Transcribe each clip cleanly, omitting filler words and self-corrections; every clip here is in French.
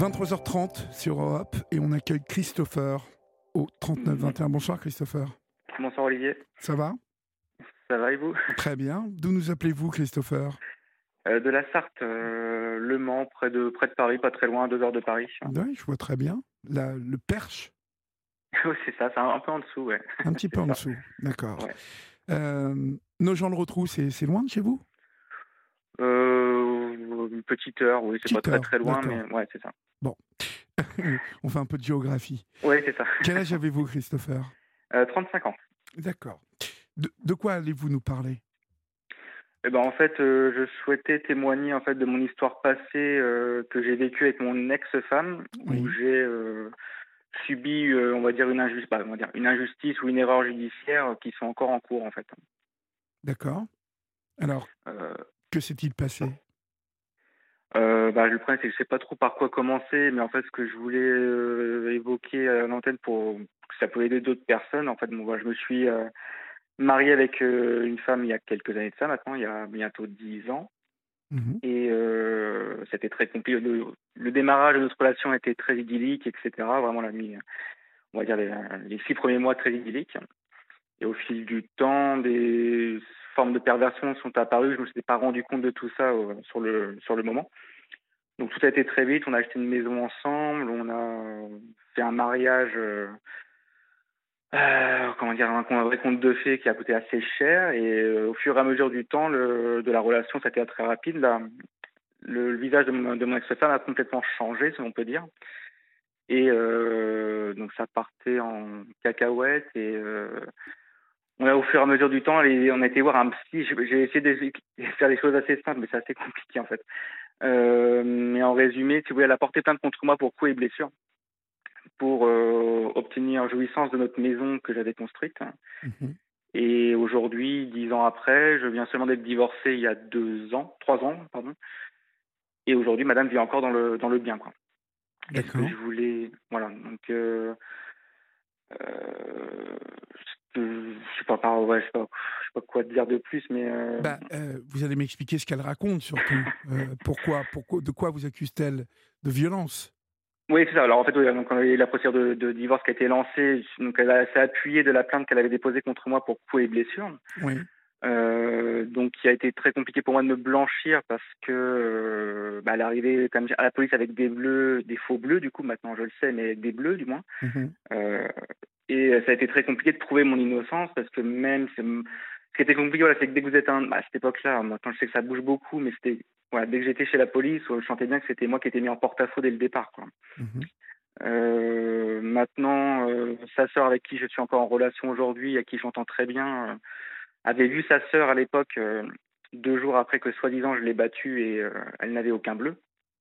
23h30 sur Europe et on accueille Christopher au 39-21. Bonsoir Christopher. Bonsoir Olivier. Ça va ? Ça va et vous ? Très bien. D'où nous appelez-vous Christopher ? De la Sarthe, Le Mans, près de Paris, pas très loin, à 2 heures de Paris. Oui, je vois très bien. Le Perche ? Oui, c'est ça, c'est un peu en dessous, ouais. Un petit peu en ça. dessous, d'accord. Ouais. Nogent-le-Rotrou, c'est loin de chez vous ? Une petite heure, oui, c'est pas très très loin, d'accord. mais ouais, c'est ça. Bon, on fait un peu de géographie. Oui, c'est ça. Quel âge avez-vous Christopher ? 35 ans. D'accord. De quoi allez-vous nous parler ? Eh ben, en fait, je souhaitais témoigner en fait de mon histoire passée que j'ai vécue avec mon ex-femme, où Oui. j'ai subi, on va dire une injustice ou une erreur judiciaire qui sont encore en cours en fait. D'accord. Alors, Euh, que s'est-il passé ? Le problème, c'est que je sais pas trop par quoi commencer, mais en fait, ce que je voulais évoquer à l'antenne pour que ça peut aider d'autres personnes, en fait, je me suis marié avec une femme il y a quelques années de ça maintenant, il y a bientôt 10 ans, et c'était très compliqué. Le démarrage de notre relation était très idyllique, etc. Vraiment on va dire les 6 premiers mois très idylliques. Et au fil du temps, des formes de perversion sont apparues. Je me suis pas rendu compte de tout ça sur le moment. Donc tout a été très vite, on a acheté une maison ensemble, on a fait un mariage, un vrai conte de fées qui a coûté assez cher. Et au fur et à mesure du temps de la relation, ça a été très rapide. Le visage de mon ex-femme a complètement changé, si on peut dire. Et donc ça partait en cacahuète. Et au fur et à mesure du temps, on a été voir un psy. J'ai essayé de faire des choses assez simples, mais c'est assez compliqué en fait. Mais en résumé, si vous voulez, elle a porté plainte contre moi pour coups et blessures, pour obtenir jouissance de notre maison que j'avais construite. Et aujourd'hui, 10 ans après, je viens seulement d'être divorcé il y a 3 ans, pardon. Et aujourd'hui, madame vit encore dans le bien, quoi. Et ce que je voulais, voilà, donc je sais pas quoi te dire de plus, mais vous allez m'expliquer ce qu'elle raconte surtout. Pourquoi, de quoi vous accuse-t-elle de violence ? Oui, c'est ça. Alors en fait, donc, quand il y a eu la procédure de divorce qui a été lancée, donc elle s'est appuyée de la plainte qu'elle avait déposée contre moi pour coups et blessures. Oui. Donc, il a été très compliqué pour moi de me blanchir parce que elle est arrivée comme à la police avec des faux bleus, du coup, maintenant je le sais, mais des bleus du moins. Et ça a été très compliqué de prouver mon innocence parce que ce qui était compliqué, voilà, c'est que dès que vous êtes à cette époque-là, maintenant je sais que ça bouge beaucoup, mais dès que j'étais chez la police, je sentais bien que c'était moi qui étais mis en porte-à-faux dès le départ, quoi. Maintenant, sa sœur avec qui je suis encore en relation aujourd'hui, à qui j'entends très bien, avait vu sa sœur à l'époque 2 jours après que soi-disant je l'ai battue et elle n'avait aucun bleu.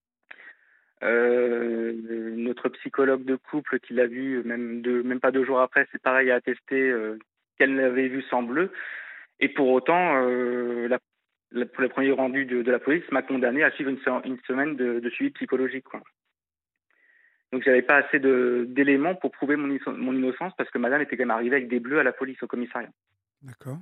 Notre psychologue de couple qui l'a vue même pas 2 jours après, c'est pareil, a attesté qu'elle l'avait vue sans bleu. Et pour autant, pour le premier rendu de la police, m'a condamné à suivre une semaine de suivi psychologique, quoi. Donc j'avais pas assez d'éléments pour prouver mon innocence parce que madame était quand même arrivée avec des bleus à la police, au commissariat. D'accord.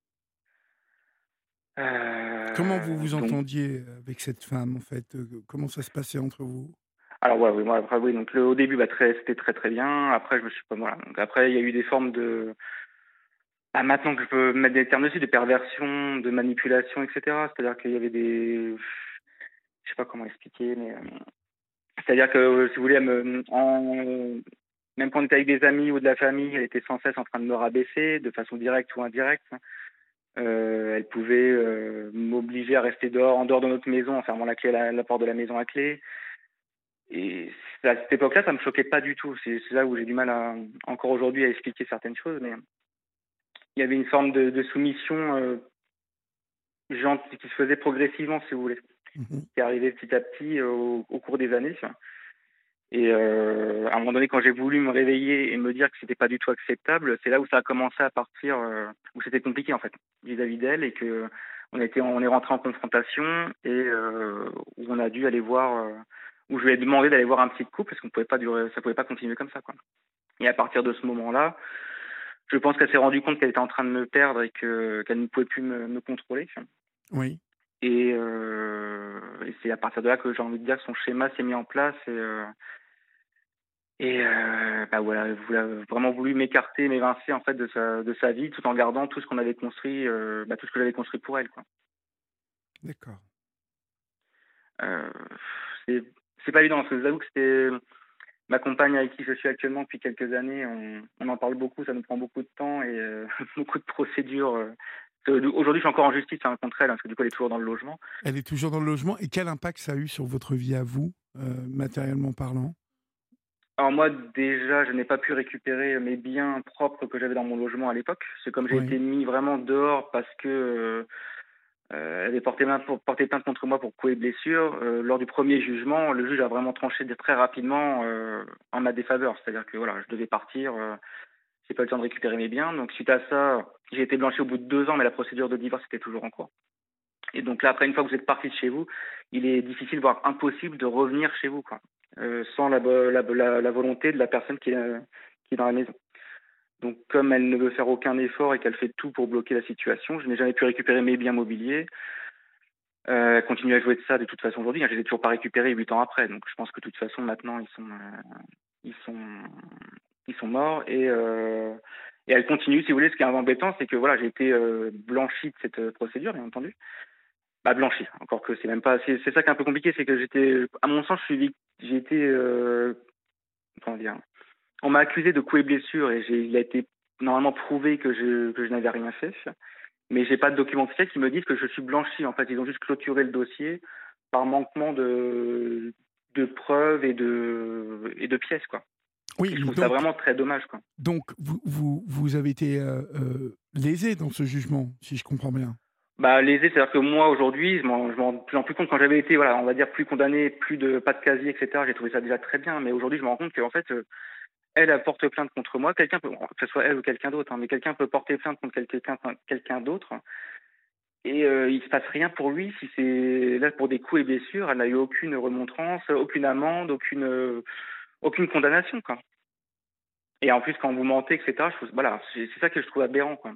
Comment vous vous Donc, entendiez avec cette femme, en fait ? Comment ça se passait entre vous ? alors ouais, oui, moi après oui, donc au début c'était très très bien. Après je me suis pas voilà. Donc après il y a eu des formes de maintenant que je peux mettre des termes dessus, de perversion, de manipulation, etc. C'est-à-dire qu'il y avait je sais pas comment expliquer, mais c'est-à-dire que si vous voulez, même quand on était avec des amis ou de la famille, elle était sans cesse en train de me rabaisser, de façon directe ou indirecte. Elle pouvait m'obliger à rester en dehors de notre maison, en fermant la porte de la maison à clé. Et à cette époque-là, ça me choquait pas du tout. C'est là où j'ai du mal encore aujourd'hui à expliquer certaines choses, mais il y avait une forme de soumission gentille qui se faisait progressivement, si vous voulez, qui arrivait petit à petit au cours des années. Et à un moment donné, quand j'ai voulu me réveiller et me dire que c'était pas du tout acceptable, c'est là où ça a commencé à partir, où c'était compliqué en fait vis-à-vis d'elle, et que on est rentré en confrontation, et où on a dû aller voir, où je lui ai demandé d'aller voir un psy de couple parce ça pouvait pas continuer comme ça, quoi. Et à partir de ce moment-là, je pense qu'elle s'est rendue compte qu'elle était en train de me perdre et qu'elle ne pouvait plus me contrôler. Oui. Et c'est à partir de là que j'ai envie de dire que son schéma s'est mis en place bah voilà, elle a vraiment voulu m'écarter, m'évincer en fait de sa vie, tout en gardant tout ce qu'on avait construit, tout ce que j'avais construit pour elle, quoi. D'accord. Heu, c'est c'est pas évident parce que je vous avoue que c'était ma compagne avec qui je suis actuellement depuis quelques années, on en parle beaucoup, ça nous prend beaucoup de temps et beaucoup de procédures, aujourd'hui, je suis encore en justice, hein, contre elle, hein, parce que du coup, elle est toujours dans le logement. Elle est toujours dans le logement et quel impact ça a eu sur votre vie à vous, matériellement parlant? Alors moi, déjà, je n'ai pas pu récupérer mes biens propres que j'avais dans mon logement à l'époque. C'est comme j'ai Oui. été mis vraiment dehors parce que, elle avait porté plainte contre moi pour coups et blessures. Lors du premier jugement, le juge a vraiment tranché très rapidement, en ma défaveur. C'est-à-dire que voilà, je devais partir, j'ai pas eu le temps de récupérer mes biens. Donc suite à ça, j'ai été blanchi au bout de 2 ans, mais la procédure de divorce était toujours en cours. Et donc là, après, une fois que vous êtes parti de chez vous, il est difficile, voire impossible de revenir chez vous, quoi, sans la volonté de la personne qui est dans la maison. Donc comme elle ne veut faire aucun effort et qu'elle fait tout pour bloquer la situation, je n'ai jamais pu récupérer mes biens mobiliers. Elle continue à jouer de ça de toute façon aujourd'hui, hein, je les ai toujours pas récupérés 8 ans après. Donc je pense que de toute façon maintenant ils sont ils sont morts et elle continue, si vous voulez. Ce qui est embêtant, c'est que voilà, j'ai été, blanchi de cette, procédure, bien entendu. Bah, blanchi, encore que c'est même pas, c'est ça qui est un peu compliqué, c'est que j'étais, à mon sens, j'ai été, comment dire? On m'a accusé de coups et blessures et il a été normalement prouvé que je n'avais rien fait, mais j'ai pas de documents officiels qui me disent que je suis blanchi. En fait, ils ont juste clôturé le dossier par manquement de preuves et de pièces, quoi. Oui, Et je mais trouve ça vraiment très dommage, quoi. donc vous avez été, lésé dans ce jugement, si je comprends bien? Bah, lésé, c'est-à-dire que moi, aujourd'hui, je m'en rends de plus en plus compte. Quand j'avais été, voilà, on va dire, plus condamné, pas de casier, et cetera, j'ai trouvé ça déjà très bien. Mais aujourd'hui, je me rends compte qu'en fait, elle porte plainte contre moi. Quelqu'un peut, que ce soit elle ou quelqu'un d'autre, hein, mais quelqu'un peut porter plainte contre quelqu'un d'autre. Et il se passe rien pour lui si c'est là pour des coups et blessures. Elle n'a eu aucune remontrance, aucune amende, aucune condamnation, quoi. Et en plus, quand vous mentez, et cetera, voilà, c'est ça que je trouve aberrant, quoi.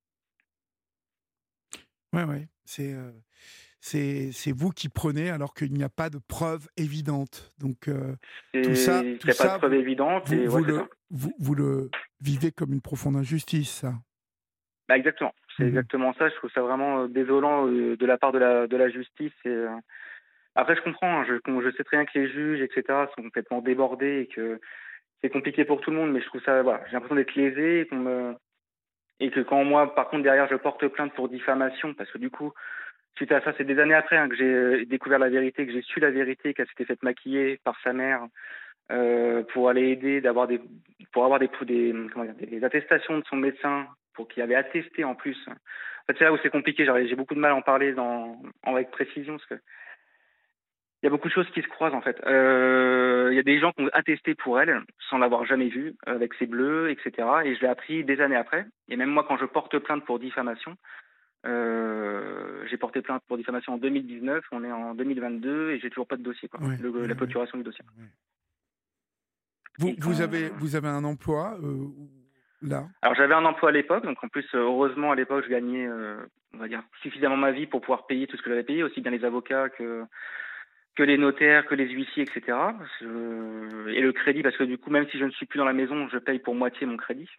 Ouais, ouais, c'est vous qui prenez alors qu'il n'y a pas de preuves évidentes. Donc Il tout y a pas de ça, preuve évidente et ouais, c'est ça. vous le vivez comme une profonde injustice, ça? Bah, exactement, c'est Mmh. exactement ça. Je trouve ça vraiment, désolant, de la part de la justice après je comprends, hein, je sais très bien que les juges et cetera sont complètement débordés et que c'est compliqué pour tout le monde, mais je trouve ça, voilà, j'ai l'impression d'être lésé et que quand moi, par contre, derrière, je porte plainte pour diffamation parce que du coup, suite à ça, c'est des années après, hein, que j'ai, découvert la vérité, que j'ai su la vérité, qu'elle s'était faite maquiller par sa mère, pour aller aider, pour avoir comment dire? Des attestations de son médecin pour qu'il avait attesté en plus. En fait, c'est là où c'est compliqué, j'ai beaucoup de mal à en parler avec précision parce qu'il y a beaucoup de choses qui se croisent, en fait. Il y a des gens qui ont attesté pour elle sans l'avoir jamais vue, avec ses bleus, et cetera, et je l'ai appris des années après. Et même moi, quand je porte plainte pour diffamation, j'ai porté plainte pour diffamation en 2019, on est en 2022 et j'ai toujours pas de dossier, quoi, Ouais, la ouais, ouais, clôturation du dossier. ouais. Et quand Vous avez un emploi, là? Alors j'avais un emploi à l'époque, donc en plus, heureusement à l'époque je gagnais, on va dire suffisamment ma vie pour pouvoir payer tout ce que j'avais payé, aussi bien les avocats que les notaires, que les huissiers, et cetera. Et le crédit, parce que du coup, même si je ne suis plus dans la maison, je paye pour moitié mon crédit.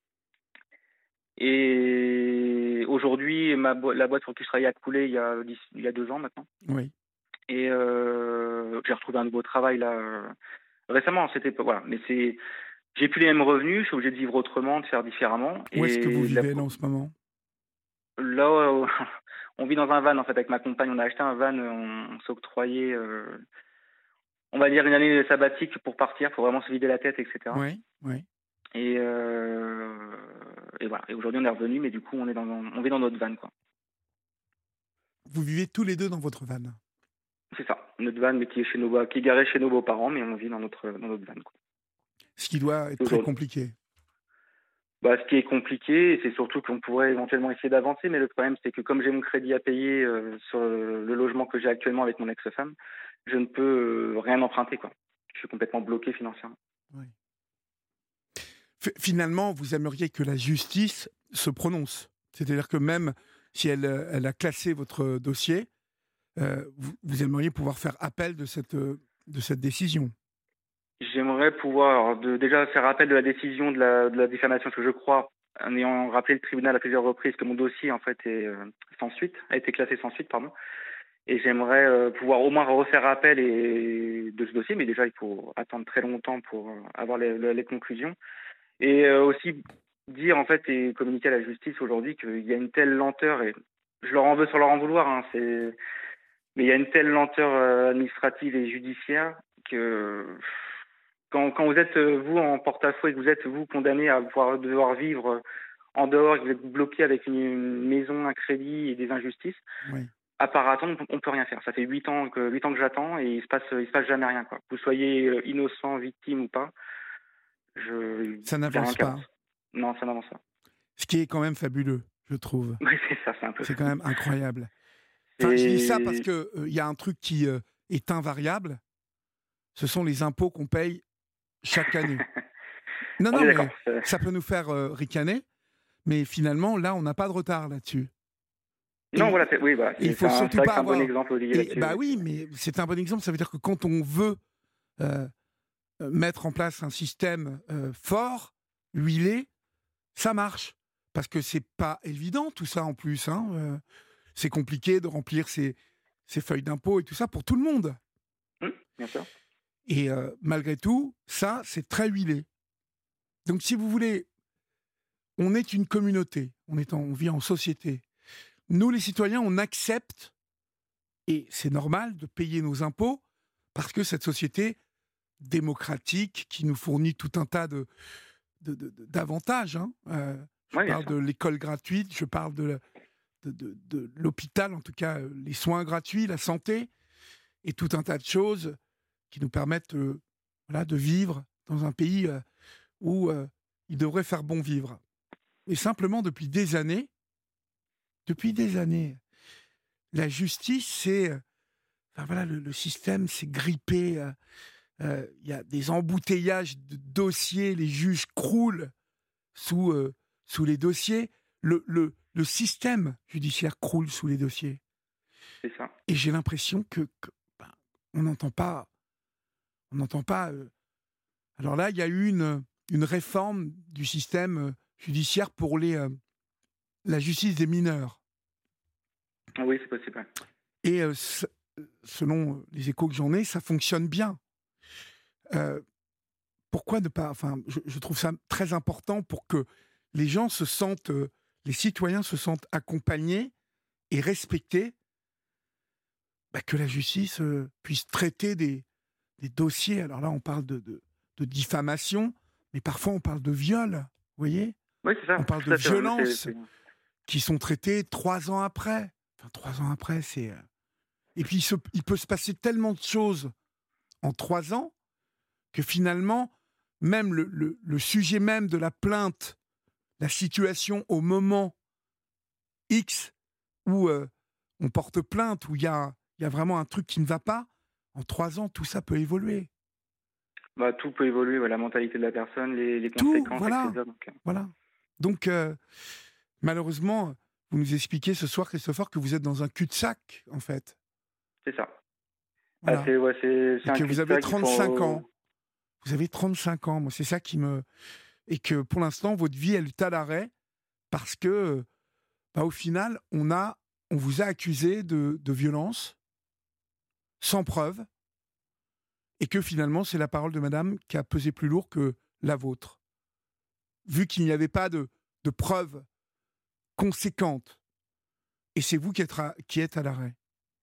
Et aujourd'hui, la boîte pour qui je travaillais a coulé il y a 2 ans maintenant. Oui. Et j'ai retrouvé un nouveau travail là, récemment. C'était pas, voilà, mais j'ai plus les mêmes revenus, je suis obligé de vivre autrement, de faire différemment. Où est-ce que vous Et vivez là en ce moment? là, on vit dans un van en fait avec ma compagne. On a acheté un van, on s'est octroyé, on va dire une année sabbatique pour partir, pour vraiment se vider la tête, et cetera. Oui, oui. Et voilà. Et aujourd'hui on est revenu, mais du coup on vit dans notre van, quoi. Vous vivez tous les 2 dans votre van? C'est ça, notre van, mais qui est garé chez nos beaux-parents, mais on vit dans notre van, quoi. Ce qui doit être très Aujourd'hui, compliqué. bah, ce qui est compliqué, c'est surtout qu'on pourrait éventuellement essayer d'avancer, mais le problème, c'est que comme j'ai mon crédit à payer, sur le logement que j'ai actuellement avec mon ex-femme, je ne peux, rien emprunter, quoi. Je suis complètement bloqué financièrement. Oui. Finalement, vous aimeriez que la justice se prononce? C'est-à-dire que même si elle a classé votre dossier, vous aimeriez pouvoir faire appel de cette décision. J'aimerais pouvoir déjà faire appel de la décision de la diffamation, parce que je crois, en ayant rappelé le tribunal à plusieurs reprises, que mon dossier en fait est sans suite, a été classé sans suite, pardon. Et j'aimerais pouvoir au moins refaire appel de ce dossier, mais déjà il faut attendre très longtemps pour avoir les conclusions. Et aussi dire en fait et communiquer à la justice aujourd'hui qu'il y a une telle lenteur, et je leur en veux sans leur en vouloir, hein, mais il y a une telle lenteur administrative et judiciaire que quand vous êtes vous en porte-à-faux et que vous êtes vous condamné à devoir vivre en dehors, et que vous êtes bloqué avec une maison, un crédit et des injustices, Oui. à part attendre, on peut rien faire. Ça fait 8 ans que j'attends et il se passe jamais rien, quoi. Vous soyez innocent, victime ou pas, Ça y a rien n'avance qui pas. avance. Non, ça n'avance pas. Ce qui est quand même fabuleux, je trouve. Oui, c'est ça, c'est un peu C'est fou. quand même incroyable. Enfin, je dis ça parce que y a un truc qui est invariable. Ce sont les impôts qu'on paye chaque année. Non, On non, est mais d'accord. ça peut nous faire ricaner, mais finalement, là, on n'a pas de retard là-dessus. Non, Et, voilà, oui, bah, et il faut surtout pas un bon avoir. exemple, Olivier, Et là-dessus. bah oui, mais c'est un bon exemple. Ça veut dire que quand on veut euh, mettre en place un système fort, huilé, ça marche. Parce que c'est pas évident tout ça en plus. Hein. C'est compliqué de remplir ces feuilles d'impôt et tout ça pour tout le monde. Bien sûr. Et malgré tout, ça, c'est très huilé. Donc si vous voulez, on est une communauté, on vit en société. Nous, les citoyens, on accepte, et c'est normal, de payer nos impôts parce que cette société démocratique qui nous fournit tout un tas d'avantages. Hein. Je Oui, bien parle sûr. de l'école gratuite, je parle de l'hôpital, en tout cas les soins gratuits, la santé, et tout un tas de choses qui nous permettent de vivre dans un pays où il devrait faire bon vivre. Et simplement, depuis des années, la justice, le système s'est grippé. Il y a des embouteillages de dossiers, les juges croulent sous les dossiers. Le système judiciaire croule sous les dossiers. C'est ça. Et j'ai l'impression on n'entend pas. Alors là, il y a eu une réforme du système judiciaire pour la justice des mineurs. Oui, c'est possible. Et selon les échos que j'en ai, ça fonctionne bien. Pourquoi ne pas... Enfin, je trouve ça très important pour que les gens les citoyens se sentent accompagnés et respectés, que la justice puisse traiter des dossiers. Alors là, on parle de diffamation, mais parfois on parle de viol, vous voyez ? Oui, c'est ça. On parle Tout de à fait. violences qui sont traitées 3 ans après. Enfin, 3 ans après, c'est... Et puis, il peut se passer tellement de choses en 3 ans que finalement, même le sujet même de la plainte, la situation au moment X où on porte plainte, où il y a vraiment un truc qui ne va pas, en 3 ans, tout ça peut évoluer. Bah, tout peut évoluer, la mentalité de la personne, les Tout, conséquences, voilà. etc. Voilà. Donc, malheureusement, vous nous expliquez ce soir, Christopher, que vous êtes dans un cul-de-sac, en fait. C'est ça. Voilà. C'est Et un que vous avez cul-de-sac, 35 ans. Vous avez 35 ans. Moi, c'est ça qui me... Et que, pour l'instant, votre vie, elle est à l'arrêt parce que, au final, on vous a accusé de violence sans preuve et que, finalement, c'est la parole de madame qui a pesé plus lourd que la vôtre. Vu qu'il n'y avait pas de preuves conséquentes. Et c'est vous qui êtes à l'arrêt.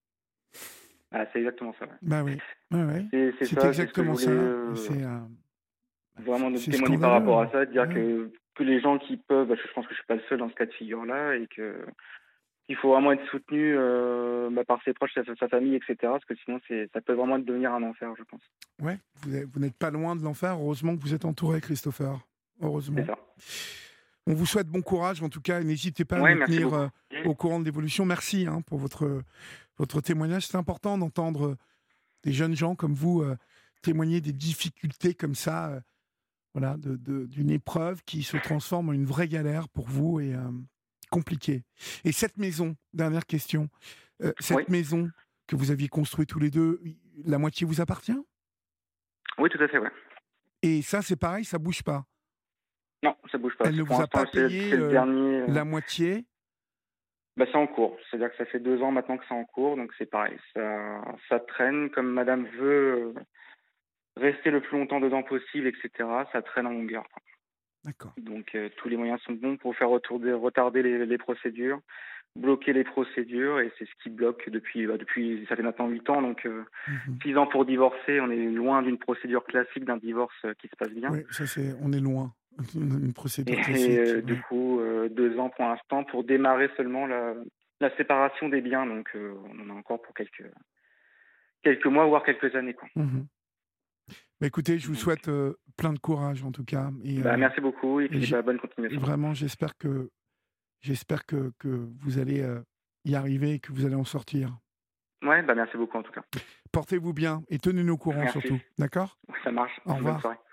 Ah, c'est exactement ça. Ouais. Bah oui. Ouais. C'est C'est ça, exactement c'est ce que ça. je voulais, C'est vraiment de c'est témoigner par scandaleux. rapport à ça, de dire Ouais. que les gens qui peuvent, je pense que je suis pas le seul dans ce cas de figure-là, et qu'il faut vraiment être soutenu par ses proches, sa famille, etc. Parce que sinon, ça peut vraiment devenir un enfer, je pense. Ouais, vous n'êtes pas loin de l'enfer. Heureusement que vous êtes entouré, Christopher. Heureusement. C'est ça. On vous souhaite bon courage, en tout cas. N'hésitez pas à nous Merci tenir beaucoup. au courant de l'évolution. Merci pour votre témoignage. C'est important d'entendre des jeunes gens comme vous témoigner des difficultés comme ça, d'une épreuve qui se transforme en une vraie galère pour vous et compliquée. Et cette maison, dernière question, Oui. maison que vous aviez construit tous les deux, la moitié vous appartient? Oui, tout à fait, ouais. Et ça, c'est pareil, ça bouge pas? Non, ça bouge pas. Elle ne Pour vous a l'instant, pas payé c'est le dernier. la moitié? Bah, c'est en cours. C'est-à-dire que ça fait 2 ans maintenant que c'est en cours, donc c'est pareil. Ça traîne. Comme madame veut rester le plus longtemps dedans possible, etc., ça traîne en longueur, quoi. D'accord. Donc tous les moyens sont bons pour faire retarder les procédures, bloquer les procédures, et c'est ce qui bloque depuis ça fait maintenant 8 ans, donc Mmh. 6 ans pour divorcer. On est loin d'une procédure classique d'un divorce qui se passe bien. Oui, ça c'est on est loin. Une Et, procédure classique, du oui. coup, 2 ans pour l'instant pour démarrer seulement la séparation des biens, donc on en a encore pour quelques mois, voire quelques années, quoi. Mmh. Bah, écoutez, je vous Donc, souhaite, plein de courage en tout cas bah, merci beaucoup, et et puis bah, bonne continuation. vraiment j'espère que vous allez, y arriver et que vous allez en sortir. Ouais, bah, merci beaucoup en tout cas. Portez-vous bien et tenez-nous au courant Merci, surtout, d'accord? ça marche. Au Bonne revoir. soirée.